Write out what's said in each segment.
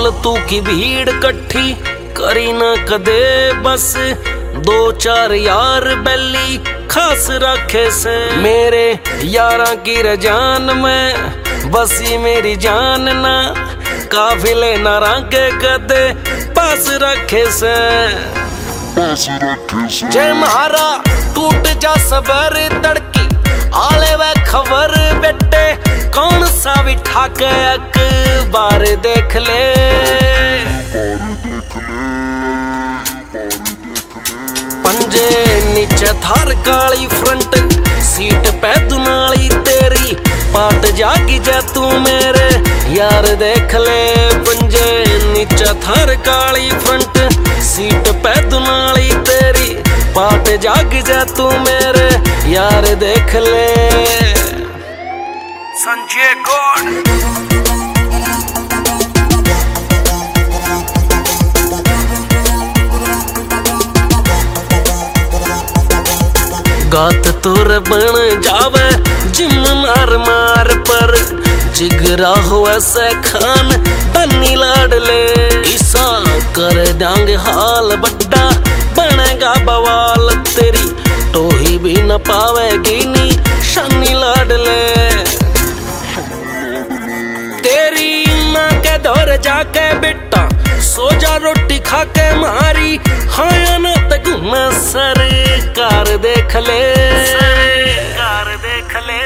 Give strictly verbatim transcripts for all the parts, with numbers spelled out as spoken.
फालतू की भीड़ कट्ठी करी ना कदे, बस दो चार यार बैली खास रखे से। मेरे यारा की रजान में बसी मेरी जान ना, काफिले ना रंगे कदे पास रखे से। जय महारा टूट जा सबर तड़की आले वे खबर बेटे, कौन सा बिठा के अखबार देख ले। पंजे नीचे थार काली फ्रंट सीट पे दुनाली तेरी, पाट जागी जा तू मेरे यार देख ले। पंजे नीचे थार काली फ्रंट सीट पे दुनाली तेरी, पाट जाग जा तू मेरे यार देख ले। संजय गौड़ गात तोर बन जावे जिम मार मार पर, जिगरा हो ऐसे खान बन्नी लाडले। ईसा कर डांग हाल बड्डा बनेगा बवाल तेरी, टोही भी न पावेगी नी शानी लाडले। तेरी माँ के दौर जाके बेटा सो जा रोटी खा के मारी, हाँ न तगुना सरकार देख ले, सरकार देख ले।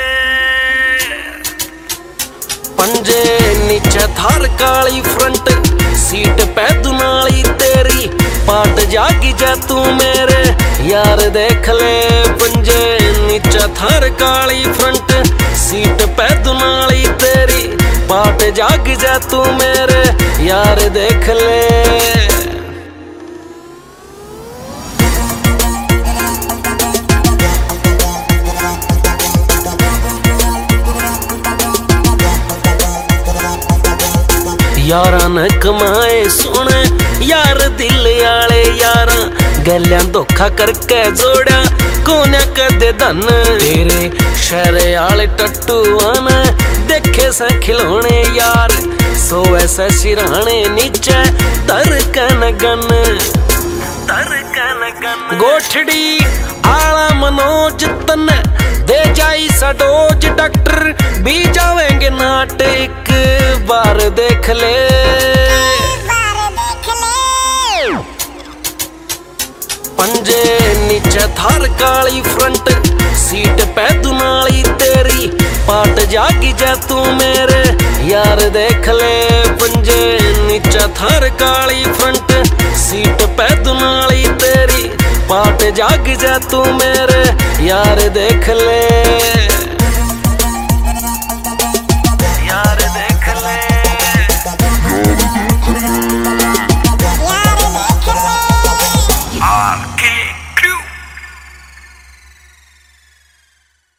पंजे नीचे थार काली फ्रंट सीट पे दुनाली तेरी, पाट जागी जा तू मेरे यार देख ले। पंजे नीचे थार काली फ्रंट सीट पे दुनाली तेरी, पाट जाग जा तू मेरे यार देख ले। यारा न कमाए सोने यार दिल आले यारा, गलियां धोखा करके जोड़ा कोने कदे धन। तेरे शहरे आले टट्टू आना देखे से खिलौने यार, सो ऐसे सिराने नीचे तर कन गन, तर कन गन। गोठड़ी आला मनोज तन दे जाई सा डोज, डॉक्टर भी जावेंगे नाट एक बार देख ले। पंजे नीचे थार काली फ्रंट सीट पे दुनाली तेरी, पाट जागी जा तू मेरे यार देख ले। पंजे नीचे थार काली फ्रंट सीट पे दुनाली तेरी, पाट जाग जा तू मेरे यार देख ले।